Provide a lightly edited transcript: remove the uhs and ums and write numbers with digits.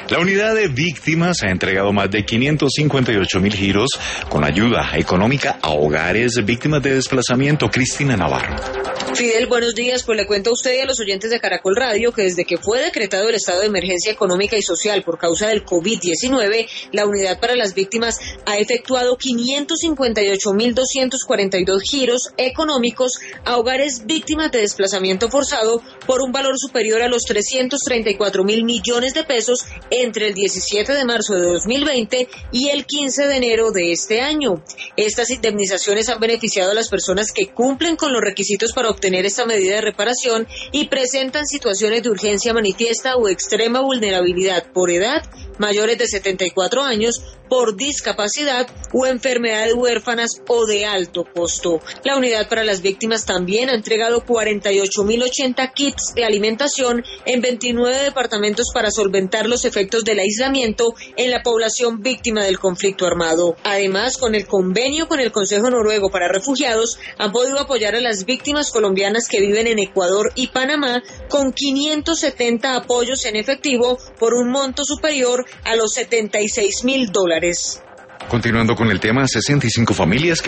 La unidad de víctimas ha entregado más de 558.000 giros con ayuda económica a hogares víctimas de desplazamiento. Cristina Navarro. Fidel, buenos días. Pues le cuento a usted y a los oyentes de Caracol Radio que desde que fue decretado el estado de emergencia económica y social por causa del COVID-19, la unidad para las víctimas ha efectuado 558.242 giros económicos a hogares víctimas de desplazamiento forzado por un valor superior a los 334.000 millones de pesos entre el 17 de marzo de 2020 y el 15 de enero de este año. Estas indemnizaciones han beneficiado a las personas que cumplen con los requisitos para obtener esta medida de reparación y presentan situaciones de urgencia manifiesta o extrema vulnerabilidad por edad, mayores de 74 años, por discapacidad o enfermedades huérfanas o de alto costo. La unidad para las víctimas también ha entregado 48.080 kits de alimentación en 29 departamentos para solventar los efectos del aislamiento en la población víctima del conflicto armado. Además, con el convenio con el Consejo Noruego para Refugiados, han podido apoyar a las víctimas colombianas que viven en Ecuador y Panamá con 570 apoyos en efectivo por un monto superior a los $76.000. Continuando con el tema, 65 familias